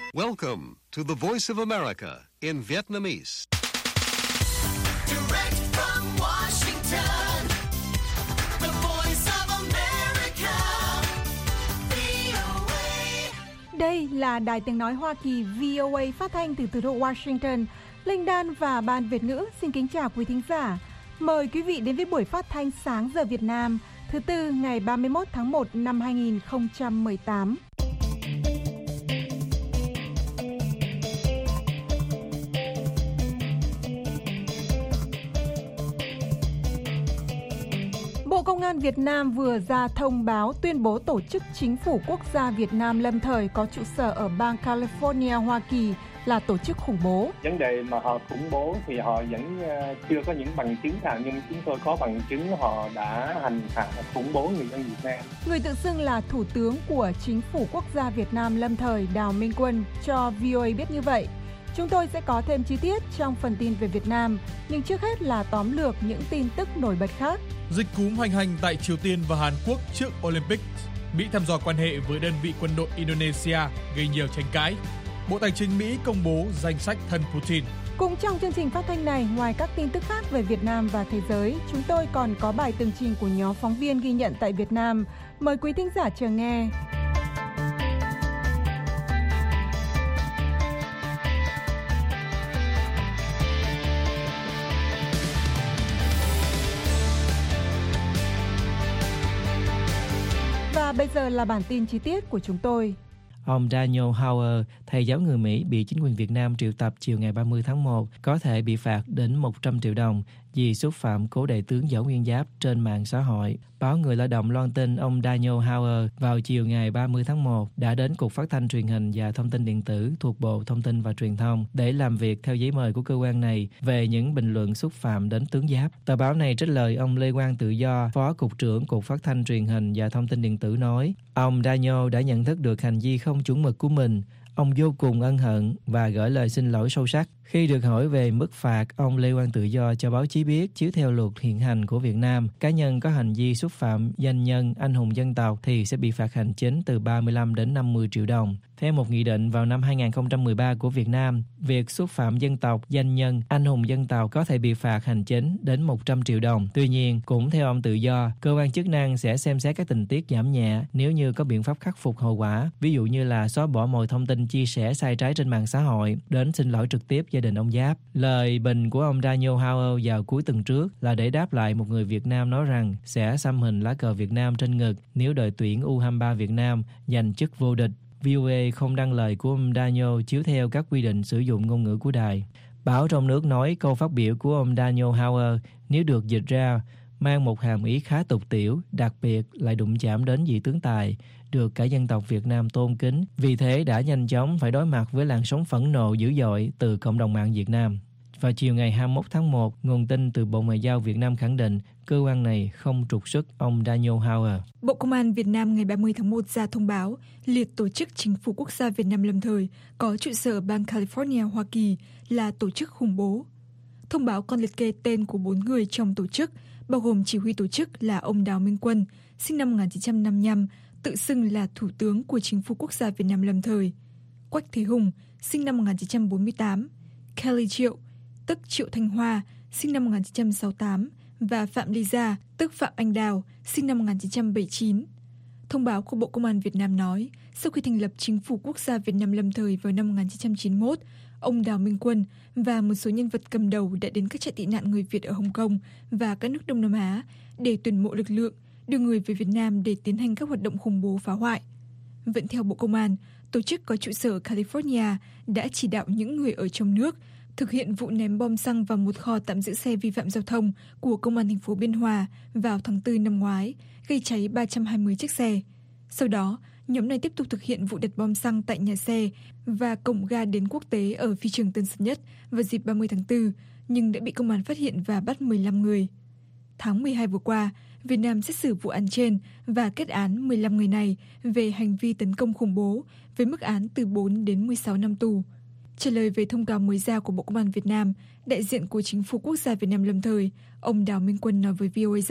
Welcome to the Voice of America in Vietnamese. Direct from Washington, the Voice of America, VOA. Đây là Đài Tiếng Nói Hoa Kỳ VOA phát thanh từ thủ đô Washington. Linh Đan và Ban Việt ngữ xin kính chào quý thính giả. Mời quý vị đến với buổi phát thanh sáng giờ Việt Nam thứ Tư ngày 31 tháng 1 năm 2018. Bộ Công an Việt Nam vừa ra thông báo tuyên bố tổ chức Chính phủ Quốc gia Việt Nam lâm thời có trụ sở ở bang California, Hoa Kỳ là tổ chức khủng bố. Vấn đề mà họ khủng bố thì họ vẫn chưa có những bằng chứng nào, nhưng chúng tôi có bằng chứng họ đã hành hạ khủng bố người dân Việt Nam. Người tự xưng là Thủ tướng của Chính phủ Quốc gia Việt Nam lâm thời Đào Minh Quân cho VOA biết như vậy. Chúng tôi sẽ có thêm chi tiết trong phần tin về Việt Nam, nhưng trước hết là tóm lược những tin tức nổi bật khác. Dịch cúm hoành hành tại Triều Tiên và Hàn Quốc trước Olympic. Mỹ thăm dò quan hệ với đơn vị quân đội Indonesia gây nhiều tranh cãi. Bộ Tài chính Mỹ công bố danh sách thân Putin. Cũng trong chương trình phát thanh này, ngoài các tin tức khác về Việt Nam và thế giới, chúng tôi còn có bài tường trình của nhóm phóng viên ghi nhận tại Việt Nam. Mời quý thính giả chờ nghe. Và bây giờ là bản tin chi tiết của chúng tôi. Ông Daniel Howard, thầy giáo người Mỹ bị chính quyền Việt Nam triệu tập chiều ngày 30 tháng 1, có thể bị phạt đến 100 triệu đồng vì xúc phạm cố đại tướng Võ Nguyên Giáp trên mạng xã hội. Báo Người Lao động loan tin ông Daniel Howard vào chiều ngày 30 tháng 1 đã đến Cục Phát thanh Truyền hình và Thông tin Điện tử thuộc Bộ Thông tin và Truyền thông để làm việc theo giấy mời của cơ quan này về những bình luận xúc phạm đến tướng Giáp. Tờ báo này trích lời ông Lê Quang Tự Do, Phó Cục trưởng Cục Phát thanh Truyền hình và Thông tin Điện tử nói, ông Daniel đã nhận thức được hành vi không chuẩn mực của mình. Ông vô cùng ân hận và gửi lời xin lỗi sâu sắc. Khi được hỏi về mức phạt, ông Lê Quang Tự Do cho báo chí biết, chiếu theo luật hiện hành của Việt Nam, cá nhân có hành vi xúc phạm danh nhân, anh hùng dân tộc thì sẽ bị phạt hành chính từ 35 đến 50 triệu đồng. Theo một nghị định vào năm 2013 của Việt Nam, việc xúc phạm dân tộc, danh nhân, anh hùng dân tộc có thể bị phạt hành chính đến 100 triệu đồng. Tuy nhiên, cũng theo ông Tự Do, cơ quan chức năng sẽ xem xét các tình tiết giảm nhẹ nếu như có biện pháp khắc phục hậu quả, ví dụ như là xóa bỏ mọi thông tin chia sẻ sai trái trên mạng xã hội, đến xin lỗi trực tiếp gia đình ông Giáp. Lời bình của ông Daniel Howard vào cuối tuần trước là để đáp lại một người Việt Nam nói rằng sẽ xăm hình lá cờ Việt Nam trên ngực nếu đội tuyển U23 Việt Nam giành chức vô địch. VOA không đăng lời của ông Daniel chiếu theo các quy định sử dụng ngôn ngữ của đài. Báo trong nước nói câu phát biểu của ông Daniel Howard nếu được dịch ra mang một hàm ý khá tục tiểu, đặc biệt lại đụng chạm đến vị tướng tài được cả dân tộc Việt Nam tôn kính, vì thế đã nhanh chóng phải đối mặt với làn sóng phẫn nộ dữ dội từ cộng đồng mạng Việt Nam. Vào chiều ngày 21 tháng 1, nguồn tin từ Bộ Ngoại giao Việt Nam khẳng định cơ quan này không trục xuất ông Daniel Howard. Bộ Công an Việt Nam ngày 30 tháng 1 ra thông báo liệt tổ chức Chính phủ Quốc gia Việt Nam lâm thời có trụ sở ở bang California, Hoa Kỳ là tổ chức khủng bố. Thông báo còn liệt kê tên của 4 người trong tổ chức, bao gồm chỉ huy tổ chức là ông Đào Minh Quân, sinh năm 1955, tự xưng là Thủ tướng của Chính phủ Quốc gia Việt Nam lâm thời, Quách Thế Hùng, sinh năm 1948, Kelly Triệu, tức Triệu Thanh Hoa, sinh năm 1968, và Phạm Ly Gia, tức Phạm Anh Đào, sinh năm 1979. Thông báo của Bộ Công an Việt Nam nói, sau khi thành lập Chính phủ Quốc gia Việt Nam lâm thời vào năm 1991, ông Đào Minh Quân và một số nhân vật cầm đầu đã đến các trại tị nạn người Việt ở Hồng Kông và các nước Đông Nam Á để tuyển mộ lực lượng, đưa người về Việt Nam để tiến hành các hoạt động khủng bố phá hoại. Vẫn theo Bộ Công an, tổ chức có trụ sở California đã chỉ đạo những người ở trong nước thực hiện vụ ném bom xăng vào một kho tạm giữ xe vi phạm giao thông của Công an thành phố Biên Hòa vào tháng 4 năm ngoái, gây cháy 320 chiếc xe. Sau đó, nhóm này tiếp tục thực hiện vụ đặt bom xăng tại nhà xe và cổng ga đến quốc tế ở phi trường Tân Sơn Nhất vào dịp 30 tháng 4, nhưng đã bị công an phát hiện và bắt 15 người. Tháng 12 vừa qua, Việt Nam xét xử vụ án trên và kết án 15 người này về hành vi tấn công khủng bố với mức án từ 4 đến 16 năm tù. Trả lời về thông cáo mới ra của Bộ Công an Việt Nam, đại diện của Chính phủ Quốc gia Việt Nam lâm thời, ông Đào Minh Quân nói với VOA rằng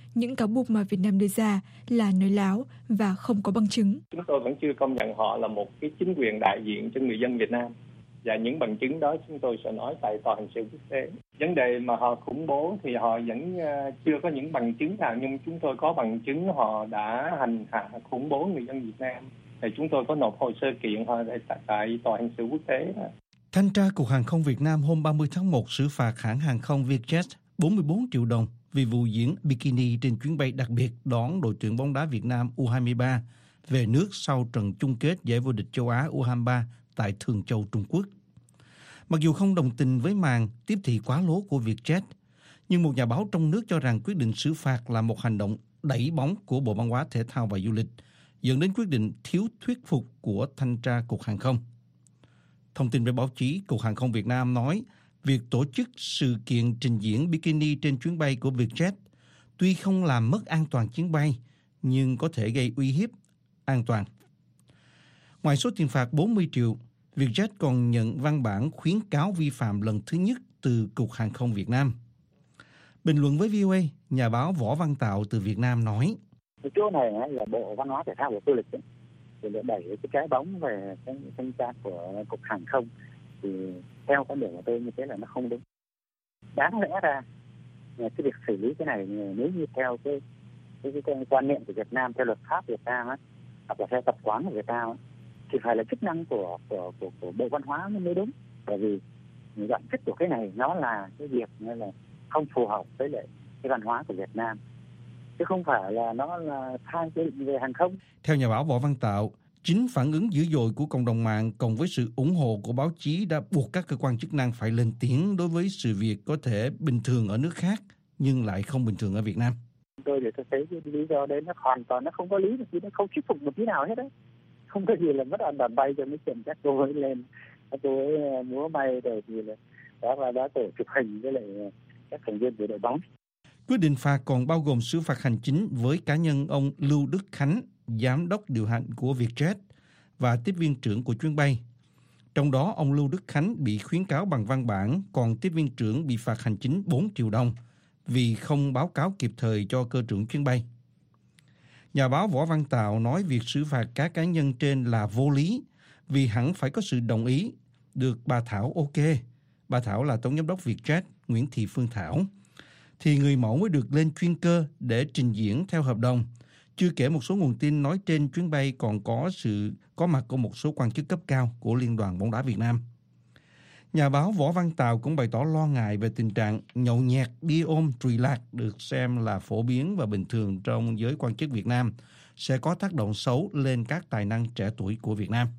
những cáo buộc mà Việt Nam đưa ra là nói láo và không có bằng chứng. Chúng tôi vẫn chưa công nhận họ là một cái chính quyền đại diện cho người dân Việt Nam. Và những bằng chứng đó chúng tôi sẽ nói tại tòa hình sự quốc tế. Vấn đề mà họ khủng bố thì họ vẫn chưa có những bằng chứng nào, nhưng chúng tôi có bằng chứng họ đã hành hạ khủng bố người dân Việt Nam. Thì chúng tôi có nộp hồ sơ kiện họ tại tòa hình sự quốc tế. Thanh tra Cục Hàng không Việt Nam hôm 30 tháng 1 xử phạt hãng hàng không Vietjet 44 triệu đồng vì vụ diễn bikini trên chuyến bay đặc biệt đón đội tuyển bóng đá Việt Nam U23 về nước sau trận chung kết giải vô địch châu Á U23 tại Thường Châu, Trung Quốc. Mặc dù không đồng tình với màn tiếp thị quá lố của Vietjet, nhưng một nhà báo trong nước cho rằng quyết định xử phạt là một hành động đẩy bóng của Bộ Văn hóa, Thể thao và Du lịch, dẫn đến quyết định thiếu thuyết phục của Thanh tra Cục Hàng không. Thông tin về báo chí, Cục Hàng không Việt Nam nói việc tổ chức sự kiện trình diễn bikini trên chuyến bay của Vietjet tuy không làm mất an toàn chuyến bay, nhưng có thể gây uy hiếp an toàn. Ngoài số tiền phạt 40 triệu, Vietjet còn nhận văn bản khuyến cáo vi phạm lần thứ nhất từ Cục Hàng không Việt Nam. Bình luận với VOA, nhà báo Võ Văn Tạo từ Việt Nam nói: Cái chỗ này là Bộ Văn hóa Thể thao và Du lịch ấy, thì để đẩy cái trái bóng về cái thanh tra của Cục Hàng không, thì theo quan điểm của tôi như thế là nó không đúng. Đáng lẽ ra cái việc xử lý cái này nếu như theo cái quan niệm của Việt Nam, theo luật pháp Việt Nam á, hoặc là theo tập quán của Việt Nam á, thì phải là chức năng của Bộ Văn hóa mới đúng. Bởi vì bản chất của cái này nó là cái việc là không phù hợp với lại cái văn hóa của Việt Nam, chứ không phải là nó là sai quy định về hàng không. Theo nhà báo Võ Văn Tạo, chính phản ứng dữ dội của cộng đồng mạng cộng với sự ủng hộ của báo chí đã buộc các cơ quan chức năng phải lên tiếng đối với sự việc có thể bình thường ở nước khác nhưng lại không bình thường ở Việt Nam. Tôi thấy cái lý do đấy nó hoàn toàn nó không có lý, nó không thuyết phục một tí nào hết đấy. Không có gì là mất an toàn bay cho mấy chuyện các cô ấy lên, các cô ấy múa bay rồi thì là đã tổ chụp hình với lại các thành viên của đội bóng. Quyết định phạt còn bao gồm xử phạt hành chính với cá nhân ông Lưu Đức Khánh, giám đốc điều hành của Vietjet và tiếp viên trưởng của chuyến bay. Trong đó, ông Lưu Đức Khánh bị khuyến cáo bằng văn bản, còn tiếp viên trưởng bị phạt hành chính 4 triệu đồng vì không báo cáo kịp thời cho cơ trưởng chuyến bay. Nhà báo Võ Văn Tạo nói việc xử phạt các cá nhân trên là vô lý vì hẳn phải có sự đồng ý được bà Thảo ok. Bà Thảo là tổng giám đốc Vietjet, Nguyễn Thị Phương Thảo. Thì người mẫu mới được lên chuyên cơ để trình diễn theo hợp đồng. Chưa kể một số nguồn tin nói trên chuyến bay còn có sự có mặt của một số quan chức cấp cao của Liên đoàn bóng đá Việt Nam. Nhà báo Võ Văn Tạo cũng bày tỏ lo ngại về tình trạng nhậu nhẹt, bia ôm, trụy lạc được xem là phổ biến và bình thường trong giới quan chức Việt Nam sẽ có tác động xấu lên các tài năng trẻ tuổi của Việt Nam.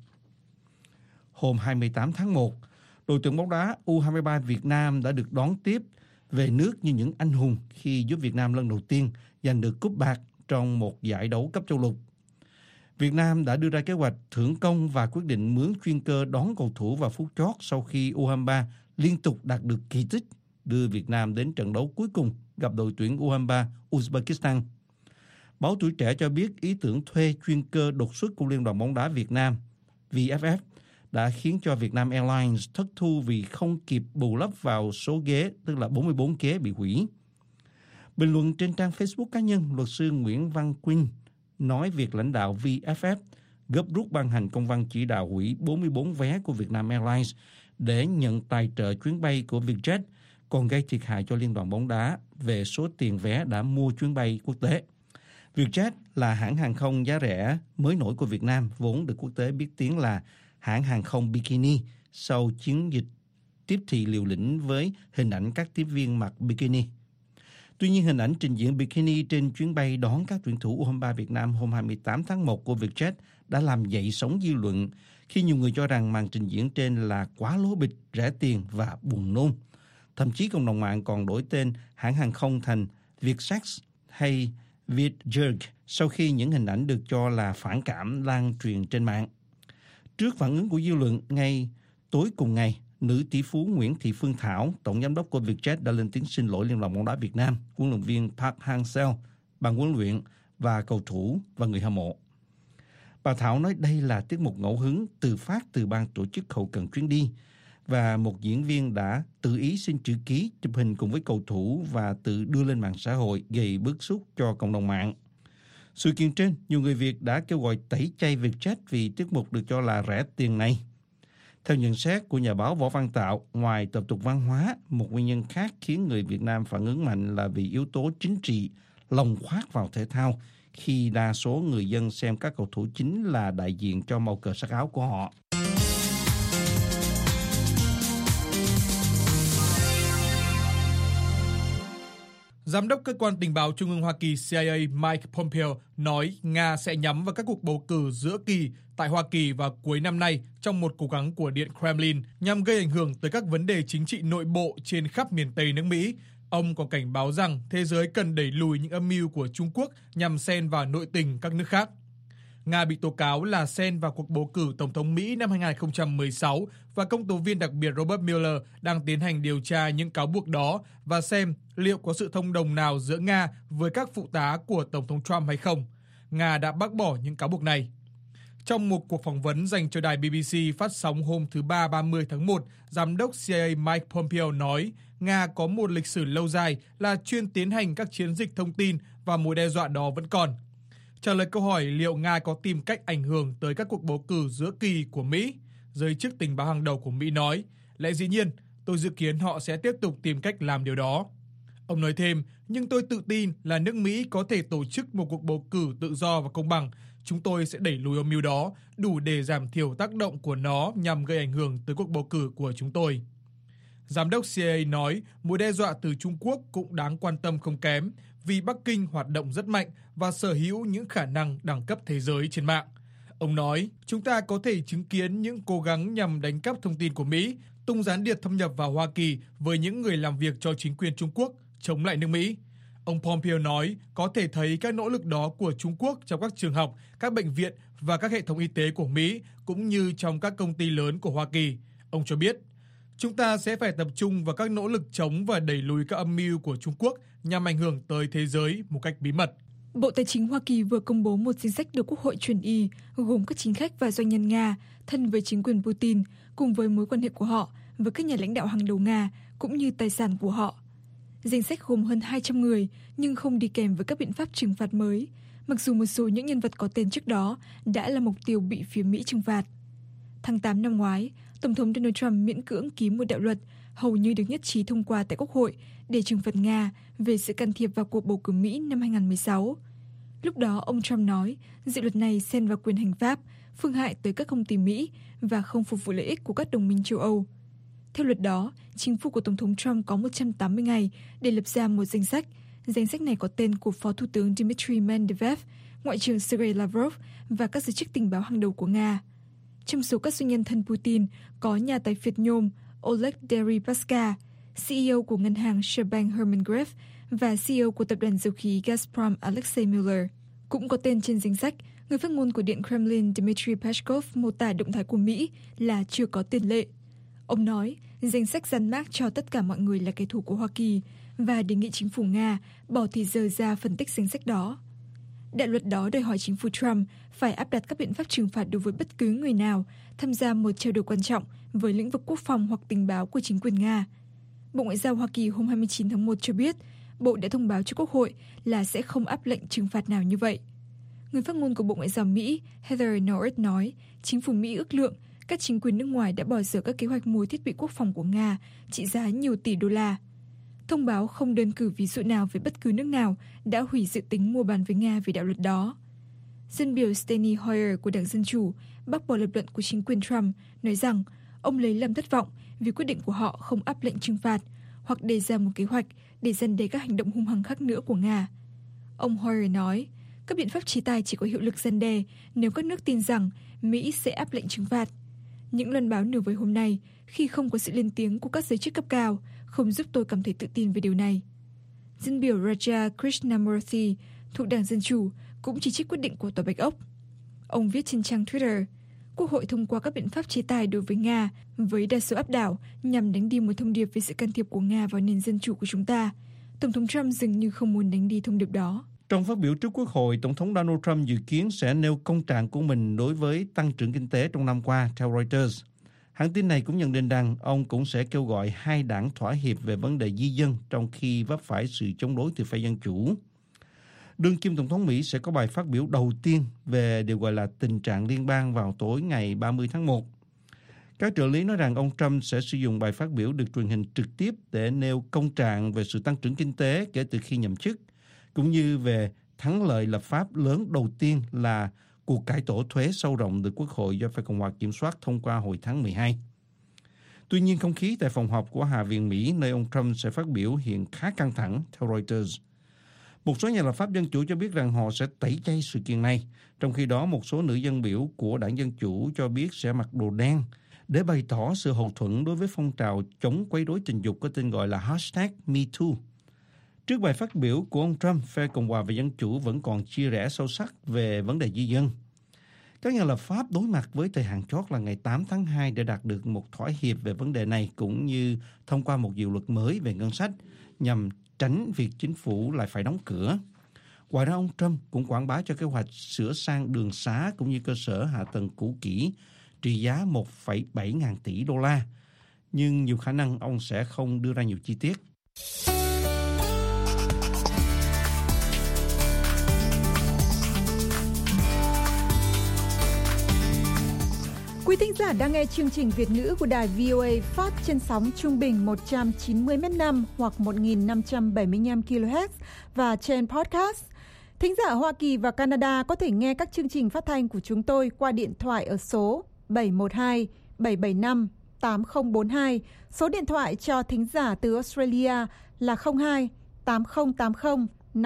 Hôm 28 tháng 1, đội tuyển bóng đá U23 Việt Nam đã được đón tiếp về nước như những anh hùng khi giúp Việt Nam lần đầu tiên giành được cúp bạc trong một giải đấu cấp châu lục. Việt Nam đã đưa ra kế hoạch thưởng công và quyết định mướn chuyên cơ đón cầu thủ vào phút chót sau khi U23 liên tục đạt được kỳ tích đưa Việt Nam đến trận đấu cuối cùng gặp đội tuyển U23 Uzbekistan. Báo Tuổi Trẻ cho biết ý tưởng thuê chuyên cơ đột xuất của Liên đoàn bóng đá Việt Nam VFF đã khiến cho Vietnam Airlines thất thu vì không kịp bù lấp vào số ghế, tức là 44 ghế bị hủy. Bình luận trên trang Facebook cá nhân, luật sư Nguyễn Văn Quynh nói việc lãnh đạo VFF gấp rút ban hành công văn chỉ đạo hủy 44 vé của Vietnam Airlines để nhận tài trợ chuyến bay của Vietjet còn gây thiệt hại cho Liên đoàn bóng đá về số tiền vé đã mua chuyến bay quốc tế. Vietjet là hãng hàng không giá rẻ mới nổi của Việt Nam, vốn được quốc tế biết tiếng là hãng hàng không bikini sau chiến dịch tiếp thị liều lĩnh với hình ảnh các tiếp viên mặc bikini. Tuy nhiên, hình ảnh trình diễn bikini trên chuyến bay đón các tuyển thủ U23 Việt Nam hôm 28 tháng 1 của Vietjet đã làm dậy sóng dư luận khi nhiều người cho rằng màn trình diễn trên là quá lố bịch, rẻ tiền và buồn nôn. Thậm chí cộng đồng mạng còn đổi tên hãng hàng không thành Vietsex hay Vietjerg sau khi những hình ảnh được cho là phản cảm lan truyền trên mạng. Trước phản ứng của dư luận, ngay tối cùng ngày, nữ tỷ phú Nguyễn Thị Phương Thảo, tổng giám đốc của Vietjet đã lên tiếng xin lỗi Liên đoàn bóng đá Việt Nam, huấn luyện viên Park Hang-seo, ban huấn luyện và cầu thủ và người hâm mộ. Bà Thảo nói đây là tiết mục ngẫu hứng tự phát từ ban tổ chức hậu cần chuyến đi và một diễn viên đã tự ý xin chữ ký, chụp hình cùng với cầu thủ và tự đưa lên mạng xã hội gây bức xúc cho cộng đồng mạng. Sự kiện trên, nhiều người Việt đã kêu gọi tẩy chay Vietjet vì tiết mục được cho là rẻ tiền này. Theo nhận xét của nhà báo Võ Văn Tạo, ngoài tập tục văn hóa, một nguyên nhân khác khiến người Việt Nam phản ứng mạnh là vì yếu tố chính trị, lồng khoác vào thể thao, khi đa số người dân xem các cầu thủ chính là đại diện cho màu cờ sắc áo của họ. Giám đốc Cơ quan Tình báo Trung ương Hoa Kỳ CIA Mike Pompeo nói Nga sẽ nhắm vào các cuộc bầu cử giữa kỳ tại Hoa Kỳ vào cuối năm nay trong một cố gắng của Điện Kremlin nhằm gây ảnh hưởng tới các vấn đề chính trị nội bộ trên khắp miền Tây nước Mỹ. Ông còn cảnh báo rằng thế giới cần đẩy lùi những âm mưu của Trung Quốc nhằm xen vào nội tình các nước khác. Nga bị tố cáo là xen vào cuộc bầu cử Tổng thống Mỹ năm 2016 và công tố viên đặc biệt Robert Mueller đang tiến hành điều tra những cáo buộc đó và xem liệu có sự thông đồng nào giữa Nga với các phụ tá của Tổng thống Trump hay không. Nga đã bác bỏ những cáo buộc này. Trong một cuộc phỏng vấn dành cho đài BBC phát sóng hôm thứ Ba 30 tháng 1, Giám đốc CIA Mike Pompeo nói Nga có một lịch sử lâu dài là chuyên tiến hành các chiến dịch thông tin và mối đe dọa đó vẫn còn. Trả lời câu hỏi liệu Nga có tìm cách ảnh hưởng tới các cuộc bầu cử giữa kỳ của Mỹ, giới chức tình báo hàng đầu của Mỹ nói, lẽ dĩ nhiên, tôi dự kiến họ sẽ tiếp tục tìm cách làm điều đó. Ông nói thêm, nhưng tôi tự tin là nước Mỹ có thể tổ chức một cuộc bầu cử tự do và công bằng. Chúng tôi sẽ đẩy lùi âm mưu đó, đủ để giảm thiểu tác động của nó nhằm gây ảnh hưởng tới cuộc bầu cử của chúng tôi. Giám đốc CIA nói mối đe dọa từ Trung Quốc cũng đáng quan tâm không kém vì Bắc Kinh hoạt động rất mạnh và sở hữu những khả năng đẳng cấp thế giới trên mạng. Ông nói, chúng ta có thể chứng kiến những cố gắng nhằm đánh cắp thông tin của Mỹ, tung gián điệp thâm nhập vào Hoa Kỳ với những người làm việc cho chính quyền Trung Quốc, chống lại nước Mỹ. Ông Pompeo nói có thể thấy các nỗ lực đó của Trung Quốc trong các trường học, các bệnh viện và các hệ thống y tế của Mỹ, cũng như trong các công ty lớn của Hoa Kỳ. Ông cho biết, chúng ta sẽ phải tập trung vào các nỗ lực chống và đẩy lùi các âm mưu của Trung Quốc nhằm ảnh hưởng tới thế giới một cách bí mật. Bộ Tài chính Hoa Kỳ vừa công bố một danh sách được Quốc hội chuẩn y, gồm các chính khách và doanh nhân Nga thân với chính quyền Putin, cùng với mối quan hệ của họ với các nhà lãnh đạo hàng đầu Nga, cũng như tài sản của họ. Danh sách gồm hơn 200 người, nhưng không đi kèm với các biện pháp trừng phạt mới, mặc dù một số những nhân vật có tên trước đó đã là mục tiêu bị phía Mỹ trừng phạt. Tháng 8 năm ngoái, Tổng thống Donald Trump miễn cưỡng ký một đạo luật hầu như được nhất trí thông qua tại Quốc hội để trừng phạt Nga về sự can thiệp vào cuộc bầu cử Mỹ năm 2016. Lúc đó, ông Trump nói dự luật này xen vào quyền hành pháp, phương hại tới các công ty Mỹ và không phục vụ lợi ích của các đồng minh châu Âu. Theo luật đó, chính phủ của Tổng thống Trump có 180 ngày để lập ra một danh sách. Danh sách này có tên của Phó Thủ tướng Dmitry Medvedev, Ngoại trưởng Sergei Lavrov và các giới chức tình báo hàng đầu của Nga. Trong số các doanh nhân thân Putin có nhà tài phiệt nhôm Oleg Deripaska, CEO của ngân hàng Sberbank Herman Gref và CEO của tập đoàn dầu khí Gazprom Alexei Miller. Cũng có tên trên danh sách, người phát ngôn của Điện Kremlin Dmitry Peskov mô tả động thái của Mỹ là chưa có tiền lệ. Ông nói, danh sách dán mác cho tất cả mọi người là kẻ thù của Hoa Kỳ và đề nghị chính phủ Nga bỏ thì giờ ra phân tích danh sách đó. Đạo luật đó đòi hỏi chính phủ Trump phải áp đặt các biện pháp trừng phạt đối với bất cứ người nào tham gia một trao đổi quan trọng với lĩnh vực quốc phòng hoặc tình báo của chính quyền Nga. Bộ Ngoại giao Hoa Kỳ hôm 29 tháng 1 cho biết, Bộ đã thông báo cho Quốc hội là sẽ không áp lệnh trừng phạt nào như vậy. Người phát ngôn của Bộ Ngoại giao Mỹ Heather Nauert nói, chính phủ Mỹ ước lượng các chính quyền nước ngoài đã bỏ dở các kế hoạch mua thiết bị quốc phòng của Nga trị giá nhiều tỷ đô la. Thông báo không đơn cử ví dụ nào về bất cứ nước nào đã hủy dự tính mua bán với Nga về đạo luật đó. Dân biểu Steny Hoyer của Đảng Dân Chủ bác bỏ lập luận của chính quyền Trump, nói rằng ông lấy làm thất vọng vì quyết định của họ không áp lệnh trừng phạt hoặc đề ra một kế hoạch để răn đe các hành động hung hăng khác nữa của Nga. Ông Hoyer nói, các biện pháp chế tài chỉ có hiệu lực răn đe nếu các nước tin rằng Mỹ sẽ áp lệnh trừng phạt. Những loan báo nửa vời hôm nay, khi không có sự lên tiếng của các giới chức cấp cao, không giúp tôi cảm thấy tự tin về điều này. Dân biểu Raja Krishnamurthy thuộc Đảng Dân Chủ cũng chỉ trích quyết định của Tòa Bạch Ốc. Ông viết trên trang Twitter, Quốc hội thông qua các biện pháp chế tài đối với Nga với đa số áp đảo nhằm đánh đi một thông điệp về sự can thiệp của Nga vào nền dân chủ của chúng ta. Tổng thống Trump dường như không muốn đánh đi thông điệp đó. Trong phát biểu trước Quốc hội, Tổng thống Donald Trump dự kiến sẽ nêu công trạng của mình đối với tăng trưởng kinh tế trong năm qua, theo Reuters. Hãng tin này cũng nhận định rằng ông cũng sẽ kêu gọi hai đảng thỏa hiệp về vấn đề di dân trong khi vấp phải sự chống đối từ phe Dân Chủ. Đương kim Tổng thống Mỹ sẽ có bài phát biểu đầu tiên về điều gọi là tình trạng liên bang vào tối ngày 30 tháng 1. Các trợ lý nói rằng ông Trump sẽ sử dụng bài phát biểu được truyền hình trực tiếp để nêu công trạng về sự tăng trưởng kinh tế kể từ khi nhậm chức, cũng như về thắng lợi lập pháp lớn đầu tiên là cuộc cải tổ thuế sâu rộng được Quốc hội do phe Cộng hòa kiểm soát thông qua hồi tháng 12. Tuy nhiên, không khí tại phòng họp của Hạ viện Mỹ nơi ông Trump sẽ phát biểu hiện khá căng thẳng, theo Reuters. Một số nhà lập pháp Dân Chủ cho biết rằng họ sẽ tẩy chay sự kiện này, trong khi đó một số nữ dân biểu của đảng Dân Chủ cho biết sẽ mặc đồ đen để bày tỏ sự hậu thuẫn đối với phong trào chống quấy rối tình dục có tên gọi là #MeToo. Trước bài phát biểu của ông Trump, phe Cộng hòa và Dân Chủ vẫn còn chia rẽ sâu sắc về vấn đề di dân. Các nhà lập pháp đối mặt với thời hạn chót là ngày 8 tháng 2 để đạt được một thỏa hiệp về vấn đề này, cũng như thông qua một dự luật mới về ngân sách nhằm tránh việc chính phủ lại phải đóng cửa. Ngoài ra, ông Trump cũng quảng bá cho kế hoạch sửa sang đường xá cũng như cơ sở hạ tầng cũ kỹ trị giá 1,7 ngàn tỷ đô la. Nhưng nhiều khả năng ông sẽ không đưa ra nhiều chi tiết. Quý thính giả đang nghe chương trình Việt ngữ của đài VOA phát trên sóng trung bình 190 m/5 hoặc 1.575 kHz và trên podcast. Thính giả Hoa Kỳ và Canada có thể nghe các chương trình phát thanh của chúng tôi qua điện thoại ở số 712 775 8042. Số điện thoại cho thính giả từ Australia là 02 8080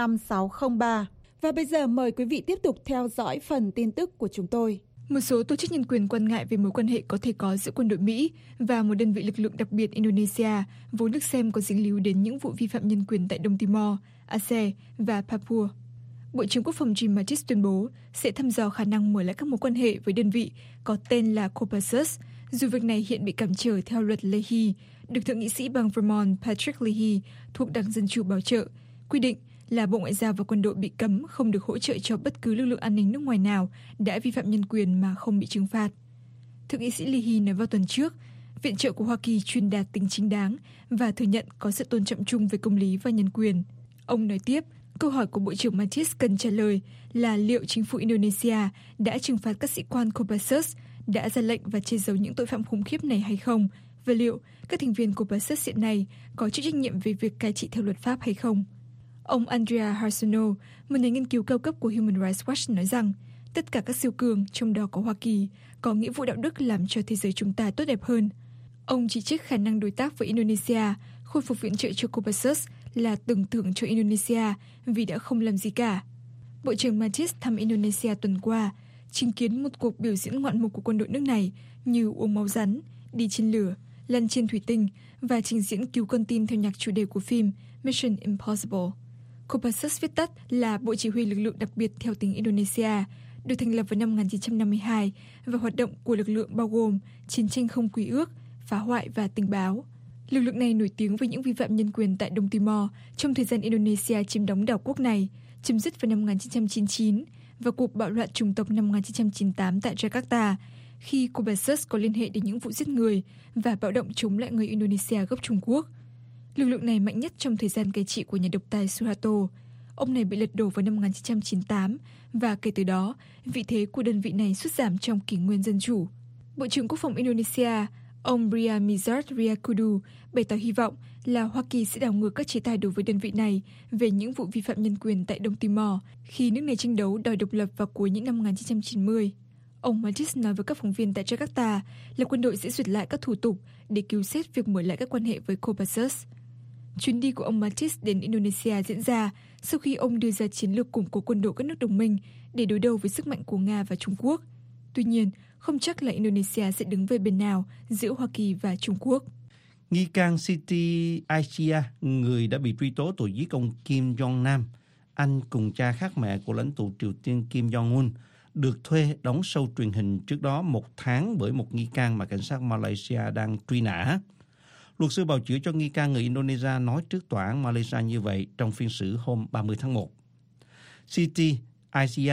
5603. Và bây giờ mời quý vị tiếp tục theo dõi phần tin tức của chúng tôi. Một số tổ chức nhân quyền quan ngại về mối quan hệ có thể có giữa quân đội Mỹ và một đơn vị lực lượng đặc biệt Indonesia, vốn được xem có dính líu đến những vụ vi phạm nhân quyền tại Đông Timor, Aceh và Papua. Bộ trưởng Quốc phòng Jim Mattis tuyên bố sẽ thăm dò khả năng mở lại các mối quan hệ với đơn vị có tên là Kopassus, dù việc này hiện bị cản trở theo luật Leahy, được Thượng nghị sĩ bang Vermont Patrick Leahy thuộc Đảng Dân Chủ bảo trợ, quy định là Bộ Ngoại giao và quân đội bị cấm không được hỗ trợ cho bất cứ lực lượng an ninh nước ngoài nào đã vi phạm nhân quyền mà không bị trừng phạt. Thượng nghị sĩ Leahy nói vào tuần trước, viện trợ của Hoa Kỳ truyền đạt tính chính đáng và thừa nhận có sự tôn trọng chung về công lý và nhân quyền. Ông nói tiếp, câu hỏi của Bộ trưởng Mattis cần trả lời là liệu chính phủ Indonesia đã trừng phạt các sĩ quan Kopassus đã ra lệnh và che giấu những tội phạm khủng khiếp này hay không, và liệu các thành viên Kopassus hiện nay có chịu trách nhiệm về việc cai trị theo luật pháp hay không. Ông Andrea Harsono, một nhà nghiên cứu cao cấp của Human Rights Watch nói rằng tất cả các siêu cường, trong đó có Hoa Kỳ, có nghĩa vụ đạo đức làm cho thế giới chúng ta tốt đẹp hơn. Ông chỉ trích khả năng đối tác với Indonesia khôi phục viện trợ cho Kopassus là tưởng thưởng cho Indonesia vì đã không làm gì cả. Bộ trưởng Mattis thăm Indonesia tuần qua, chứng kiến một cuộc biểu diễn ngoạn mục của quân đội nước này như uống máu rắn, đi trên lửa, lăn trên thủy tinh và trình diễn cứu con tin theo nhạc chủ đề của phim Mission Impossible. Kopassus viết tắt là Bộ Chỉ huy Lực lượng Đặc biệt theo tiếng Indonesia, được thành lập vào năm 1952 và hoạt động của lực lượng bao gồm chiến tranh không quy ước, phá hoại và tình báo. Lực lượng này nổi tiếng với những vi phạm nhân quyền tại Đông Timor trong thời gian Indonesia chiếm đóng đảo quốc này, chấm dứt vào năm 1999 và cuộc bạo loạn chủng tộc năm 1998 tại Jakarta, khi Kopassus có liên hệ đến những vụ giết người và bạo động chống lại người Indonesia gốc Trung Quốc. Lực lượng này mạnh nhất trong thời gian cai trị của nhà độc tài Suharto. Ông này bị lật đổ vào năm 1998 và kể từ đó, vị thế của đơn vị này sút giảm trong kỷ nguyên dân chủ. Bộ trưởng Quốc phòng Indonesia, ông Priyamizard Riyakudu bày tỏ hy vọng là Hoa Kỳ sẽ đảo ngược các chế tài đối với đơn vị này về những vụ vi phạm nhân quyền tại Đông Timor khi nước này tranh đấu đòi độc lập vào cuối những năm 1990. Ông Mattis nói với các phóng viên tại Jakarta là quân đội sẽ duyệt lại các thủ tục để cứu xét việc mở lại các quan hệ với Kopassus. Chuyến đi của ông Mattis đến Indonesia diễn ra sau khi ông đưa ra chiến lược củng cố quân đội các nước đồng minh để đối đầu với sức mạnh của Nga và Trung Quốc. Tuy nhiên, không chắc là Indonesia sẽ đứng về bên nào giữa Hoa Kỳ và Trung Quốc. Nghi can Siti Aisyah, người đã bị truy tố tội giết ông Kim Jong-nam, anh cùng cha khác mẹ của lãnh tụ Triều Tiên Kim Jong-un, được thuê đóng show truyền hình trước đó 1 tháng bởi một nghi can mà cảnh sát Malaysia đang truy nã. Luật sư bào chữa cho nghi can người Indonesia nói trước tòa án Malaysia như vậy trong phiên xử hôm 30 tháng 1. Siti Aisyah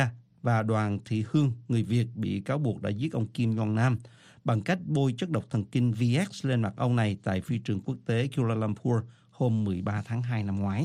và Đoàn Thị Hương, người Việt, bị cáo buộc đã giết ông Kim Jong-nam bằng cách bôi chất độc thần kinh VX lên mặt ông này tại phi trường quốc tế Kuala Lumpur hôm 13 tháng 2 năm ngoái.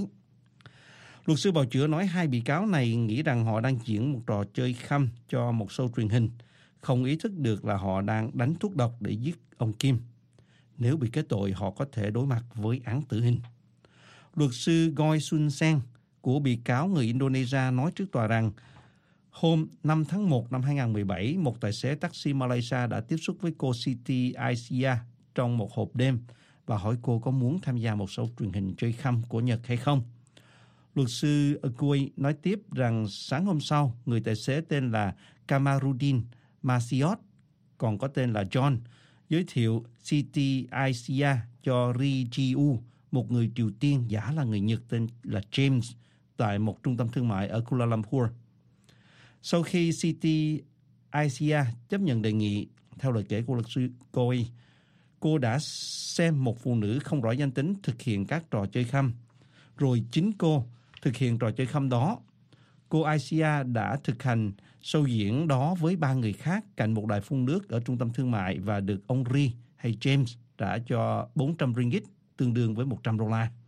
Luật sư bào chữa nói hai bị cáo này nghĩ rằng họ đang diễn một trò chơi khăm cho một show truyền hình, không ý thức được là họ đang đánh thuốc độc để giết ông Kim. Nếu bị kết tội, họ có thể đối mặt với án tử hình. Luật sư Goy Sun Seng của bị cáo người Indonesia nói trước tòa rằng hôm 5 tháng 1 năm 2017, một tài xế taxi Malaysia đã tiếp xúc với cô Siti Aisyah trong một hộp đêm và hỏi cô có muốn tham gia một show truyền hình chơi khăm của Nhật hay không. Luật sư Goy nói tiếp rằng sáng hôm sau, người tài xế tên là Kamarudin Masiot, còn có tên là John, giới thiệu Siti Aisyah cho Ri Ji-u, một người Triều Tiên giả là người Nhật tên là James, tại một trung tâm thương mại ở Kuala Lumpur. Sau khi Siti Aisyah chấp nhận đề nghị, theo lời kể của luật sư Goy, cô đã xem một phụ nữ không rõ danh tính thực hiện các trò chơi khăm, rồi chính cô thực hiện trò chơi khăm đó. Cô Aisyah đã thực hành show diễn đó với 3 người khác cạnh một đài phun nước ở trung tâm thương mại và được ông Ri hay James trả cho 400 ringgit, tương đương với 100 đô la.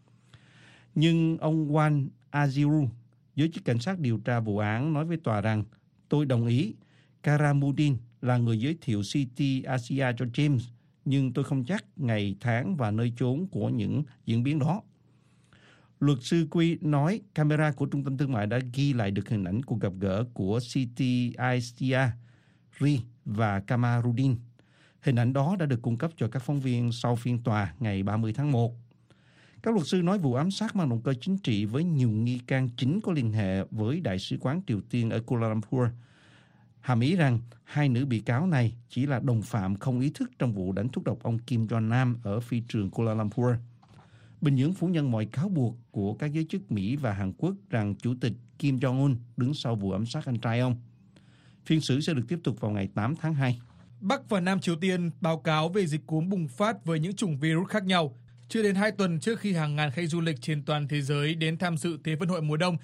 Nhưng ông Wan Aziru, giới chức cảnh sát điều tra vụ án, nói với tòa rằng tôi đồng ý Karamudin là người giới thiệu Siti Aisyah cho James, nhưng tôi không chắc ngày, tháng và nơi chốn của những diễn biến đó. Luật sư Quy nói camera của trung tâm thương mại đã ghi lại được hình ảnh cuộc gặp gỡ của Siti Aisyah, Ri và Kamarudin. Hình ảnh đó đã được cung cấp cho các phóng viên sau phiên tòa ngày 30 tháng 1. Các luật sư nói vụ ám sát mang động cơ chính trị với nhiều nghi can chính có liên hệ với Đại sứ quán Triều Tiên ở Kuala Lumpur, hàm ý rằng hai nữ bị cáo này chỉ là đồng phạm không ý thức trong vụ đánh thuốc độc ông Kim Jong-nam ở phi trường Kuala Lumpur. Bình Nhưỡng phủ nhận mọi cáo buộc của các giới chức Mỹ và Hàn Quốc rằng Chủ tịch Kim Jong-un đứng sau vụ ám sát anh trai ông. Phiên xử sẽ được tiếp tục vào ngày 8 tháng 2. Bắc và Nam Triều Tiên báo cáo về dịch cúm bùng phát với những chủng virus khác nhau. Chưa đến 2 tuần trước khi hàng ngàn khách du lịch trên toàn thế giới đến tham dự Thế vận hội mùa đông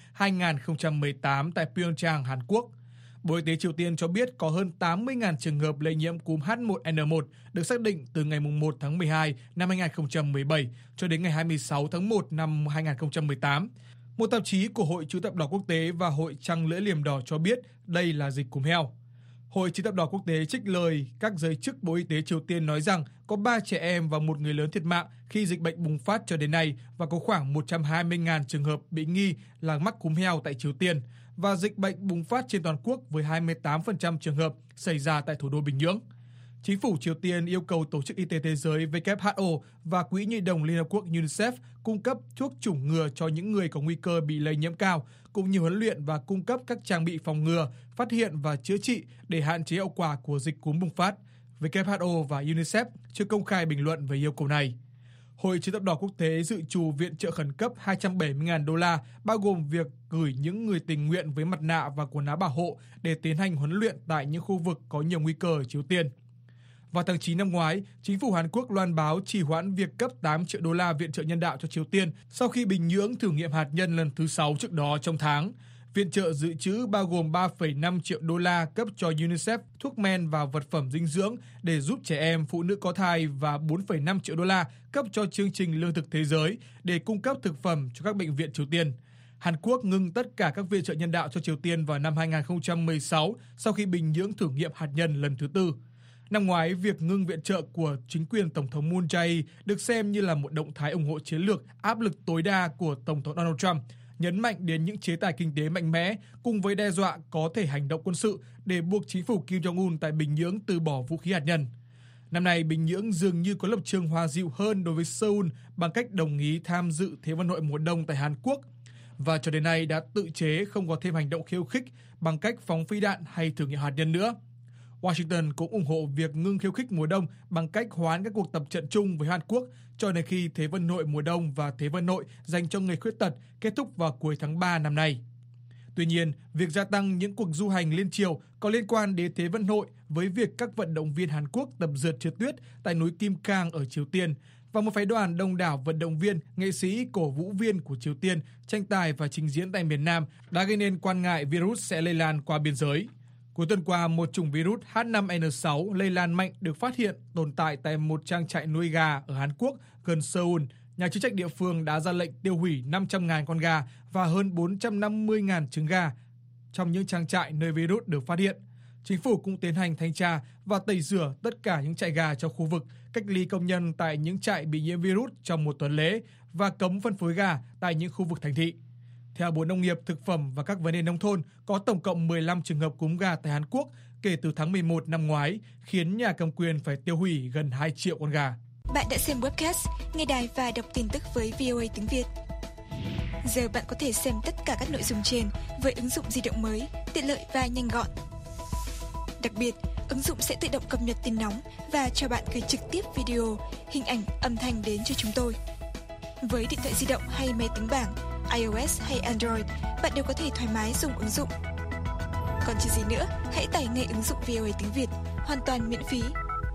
2018 tại Pyeongchang, Hàn Quốc, Bộ Y tế Triều Tiên cho biết có hơn 80.000 trường hợp lây nhiễm cúm H1N1 được xác định từ ngày 1 tháng 12 năm 2017 cho đến ngày 26 tháng 1 năm 2018. Một tạp chí của Hội Chữ thập đỏ quốc tế và Hội Trăng lưỡi liềm đỏ cho biết đây là dịch cúm heo. Hội Chữ thập đỏ quốc tế trích lời các giới chức Bộ Y tế Triều Tiên nói rằng có 3 trẻ em và 1 người lớn thiệt mạng khi dịch bệnh bùng phát cho đến nay và có khoảng 120.000 trường hợp bị nghi là mắc cúm heo tại Triều Tiên và dịch bệnh bùng phát trên toàn quốc với 28% trường hợp xảy ra tại thủ đô Bình Nhưỡng. Chính phủ Triều Tiên yêu cầu Tổ chức Y tế Thế giới WHO và Quỹ Nhi đồng Liên Hợp Quốc UNICEF cung cấp thuốc chủng ngừa cho những người có nguy cơ bị lây nhiễm cao, cũng như huấn luyện và cung cấp các trang bị phòng ngừa, phát hiện và chữa trị để hạn chế hậu quả của dịch cúm bùng phát. WHO và UNICEF chưa công khai bình luận về yêu cầu này. Hội Chữ thập đỏ quốc tế dự trù viện trợ khẩn cấp 270.000 đô la, bao gồm việc gửi những người tình nguyện với mặt nạ và quần áo bảo hộ để tiến hành huấn luyện tại những khu vực có nhiều nguy cơ ở Triều Tiên. Vào tháng 9 năm ngoái, chính phủ Hàn Quốc loan báo trì hoãn việc cấp 8 triệu đô la viện trợ nhân đạo cho Triều Tiên sau khi Bình Nhưỡng thử nghiệm hạt nhân lần thứ 6 trước đó trong tháng. Viện trợ dự trữ bao gồm 3,5 triệu đô la cấp cho UNICEF, thuốc men và vật phẩm dinh dưỡng để giúp trẻ em, phụ nữ có thai và 4,5 triệu đô la cấp cho chương trình lương thực thế giới để cung cấp thực phẩm cho các bệnh viện Triều Tiên. Hàn Quốc ngưng tất cả các viện trợ nhân đạo cho Triều Tiên vào năm 2016 sau khi Bình Nhưỡng thử nghiệm hạt nhân lần thứ 4. Năm ngoái, việc ngưng viện trợ của chính quyền Tổng thống Moon Jae-in được xem như là một động thái ủng hộ chiến lược áp lực tối đa của Tổng thống Donald Trump, nhấn mạnh đến những chế tài kinh tế mạnh mẽ cùng với đe dọa có thể hành động quân sự để buộc chính phủ Kim Jong-un tại Bình Nhưỡng từ bỏ vũ khí hạt nhân. Năm nay, Bình Nhưỡng dường như có lập trường hòa dịu hơn đối với Seoul bằng cách đồng ý tham dự Thế vận hội mùa đông tại Hàn Quốc, và cho đến nay đã tự chế không có thêm hành động khiêu khích bằng cách phóng phi đạn hay thử nghiệm hạt nhân nữa. Washington cũng ủng hộ việc ngưng khiêu khích mùa đông bằng cách hoãn các cuộc tập trận chung với Hàn Quốc cho đến khi Thế vận hội mùa đông và Thế vận hội dành cho người khuyết tật kết thúc vào cuối tháng 3 năm nay. Tuy nhiên, việc gia tăng những cuộc du hành liên triều có liên quan đến Thế vận hội với việc các vận động viên Hàn Quốc tập trượt trượt tuyết tại núi Kim Cang ở Triều Tiên và một phái đoàn đông đảo vận động viên, nghệ sĩ, cổ vũ viên của Triều Tiên tranh tài và trình diễn tại miền Nam đã gây nên quan ngại virus sẽ lây lan qua biên giới. Cuối tuần qua, một chủng virus H5N6 lây lan mạnh được phát hiện tồn tại tại một trang trại nuôi gà ở Hàn Quốc gần Seoul. Nhà chức trách địa phương đã ra lệnh tiêu hủy 500.000 con gà và hơn 450.000 trứng gà trong những trang trại nơi virus được phát hiện. Chính phủ cũng tiến hành thanh tra và tẩy rửa tất cả những trại gà trong khu vực, cách ly công nhân tại những trại bị nhiễm virus trong một tuần lễ và cấm phân phối gà tại những khu vực thành thị. Theo Bộ Nông nghiệp, Thực phẩm và các vấn đề nông thôn, có tổng cộng 15 trường hợp cúm gà tại Hàn Quốc kể từ tháng 11 năm ngoái, khiến nhà cầm quyền phải tiêu hủy gần 2 triệu con gà. Bạn đã xem webcast, nghe đài và đọc tin tức với VOA tiếng Việt. Giờ bạn có thể xem tất cả các nội dung trên với ứng dụng di động mới, tiện lợi và nhanh gọn. Đặc biệt, ứng dụng sẽ tự động cập nhật tin nóng và cho bạn gửi trực tiếp video, hình ảnh, âm thanh đến cho chúng tôi. Với điện thoại di động hay máy tính bảng, iOS hay Android, bạn đều có thể thoải mái dùng ứng dụng. Còn chờ gì nữa, hãy tải ngay ứng dụng VOA tiếng Việt, hoàn toàn miễn phí.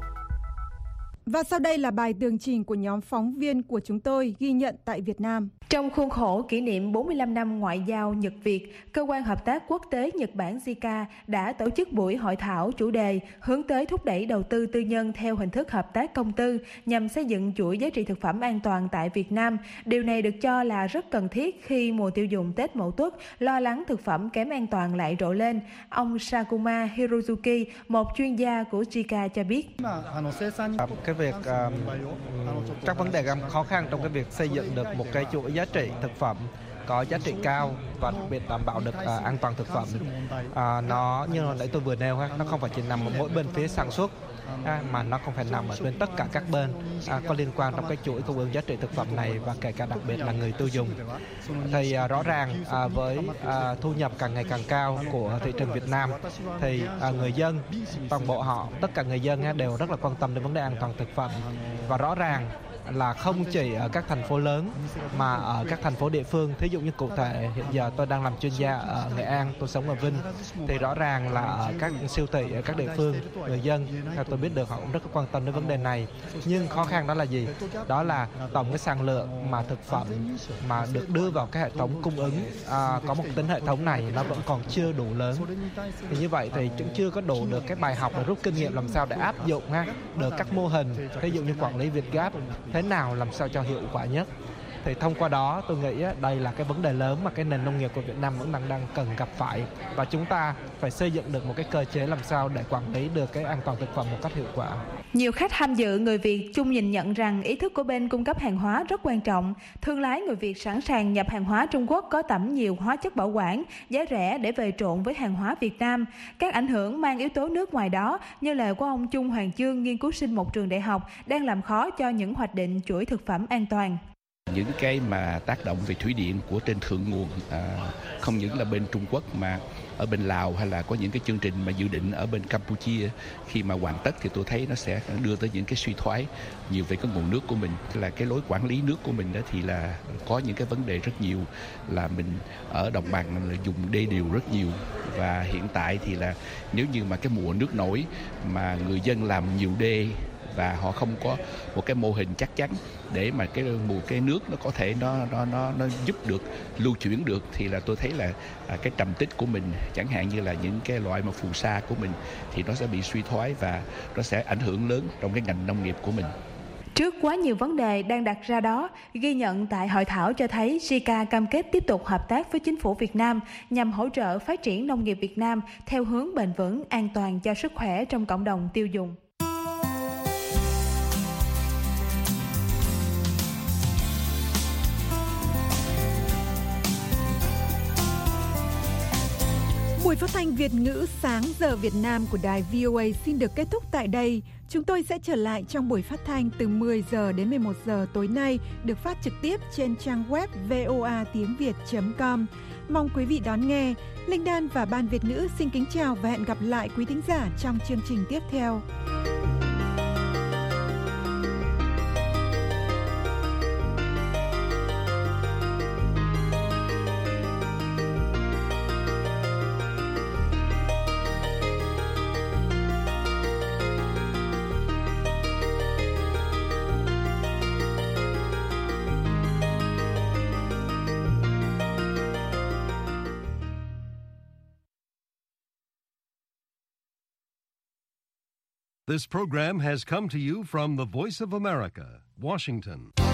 Và sau đây là bài tường trình của nhóm phóng viên của chúng tôi ghi nhận tại Việt Nam. Trong khuôn khổ kỷ niệm 45 năm ngoại giao Nhật-Việt, Cơ quan Hợp tác Quốc tế Nhật Bản JICA đã tổ chức buổi hội thảo chủ đề hướng tới thúc đẩy đầu tư tư nhân theo hình thức hợp tác công tư nhằm xây dựng chuỗi giá trị thực phẩm an toàn tại Việt Nam. Điều này được cho là rất cần thiết khi mùa tiêu dùng Tết Mậu Tuất, lo lắng thực phẩm kém an toàn lại rộ lên. Ông Sakuma Hirozuki, một chuyên gia của JICA cho biết. Cái việc các vấn đề khó khăn trong cái việc xây dựng được một cái chuỗi giá trị thực phẩm có giá trị cao và đặc biệt đảm bảo được an toàn thực phẩm. Nó như nãy tôi vừa nêu, nó không phải chỉ nằm ở mỗi bên phía sản xuất mà nó còn phải nằm ở bên tất cả các bên có liên quan trong cái chuỗi cung ứng giá trị thực phẩm này, và kể cả đặc biệt là người tiêu dùng. Thì rõ ràng với thu nhập càng ngày càng cao của thị trường Việt Nam thì người dân, toàn bộ họ, tất cả người dân đều rất là quan tâm đến vấn đề an toàn thực phẩm. Và rõ ràng là không chỉ ở các thành phố lớn mà ở các thành phố địa phương. Thí dụ như cụ thể hiện giờ tôi đang làm chuyên gia ở Nghệ An, tôi sống ở Vinh, thì rõ ràng là ở các siêu thị ở các địa phương, người dân theo tôi biết được họ cũng rất quan tâm đến vấn đề này. Nhưng khó khăn đó là gì? Đó là tổng cái sản lượng mà thực phẩm mà được đưa vào cái hệ thống cung ứng có một tính hệ thống này nó vẫn còn chưa đủ lớn. Thì như vậy thì cũng chưa có đủ được cái bài học để rút kinh nghiệm làm sao để áp dụng được các mô hình, ví dụ như quản lý Việt Gáp thế nào làm sao cho hiệu quả nhất. Thì thông qua đó tôi nghĩ đây là cái vấn đề lớn mà cái nền nông nghiệp của Việt Nam vẫn đang cần gặp phải, và chúng ta phải xây dựng được một cái cơ chế làm sao để quản lý được cái an toàn thực phẩm một cách hiệu quả. Nhiều khách tham dự người Việt chung nhìn nhận rằng ý thức của bên cung cấp hàng hóa rất quan trọng. Thương lái người Việt sẵn sàng nhập hàng hóa Trung Quốc có tẩm nhiều hóa chất bảo quản, giá rẻ để về trộn với hàng hóa Việt Nam. Các ảnh hưởng mang yếu tố nước ngoài đó, như lời của ông Trung Hoàng Chương, nghiên cứu sinh một trường đại học, đang làm khó cho những hoạch định chuỗi thực phẩm an toàn. Những cái mà tác động về thủy điện của trên thượng nguồn, không những là bên Trung Quốc mà ở bên Lào, hay là có những cái chương trình mà dự định ở bên Campuchia, khi mà hoàn tất thì tôi thấy nó sẽ đưa tới những cái suy thoái nhiều về cái nguồn nước của mình. Là cái lối quản lý nước của mình đó thì là có những cái vấn đề rất nhiều, là mình ở đồng bằng là dùng đê điều rất nhiều, và hiện tại thì là nếu như mà cái mùa nước nổi mà người dân làm nhiều đê và họ không có một cái mô hình chắc chắn để mà cái nước nó có thể nó giúp được lưu chuyển được, thì là tôi thấy là cái trầm tích của mình, chẳng hạn như là những cái loại mà phù sa của mình, thì nó sẽ bị suy thoái và nó sẽ ảnh hưởng lớn trong cái ngành nông nghiệp của mình. Trước quá nhiều vấn đề đang đặt ra đó, ghi nhận tại hội thảo cho thấy JICA cam kết tiếp tục hợp tác với chính phủ Việt Nam nhằm hỗ trợ phát triển nông nghiệp Việt Nam theo hướng bền vững, an toàn cho sức khỏe trong cộng đồng tiêu dùng. Buổi phát thanh Việt ngữ sáng giờ Việt Nam của đài VOA xin được kết thúc tại đây. Chúng tôi sẽ trở lại trong buổi phát thanh từ 10 giờ đến 11 giờ tối nay, được phát trực tiếp trên trang web voatiengviet.com. Mong quý vị đón nghe. Linh Đan và Ban Việt ngữ xin kính chào và hẹn gặp lại quý thính giả trong chương trình tiếp theo. This program has come to you from the Voice of America, Washington.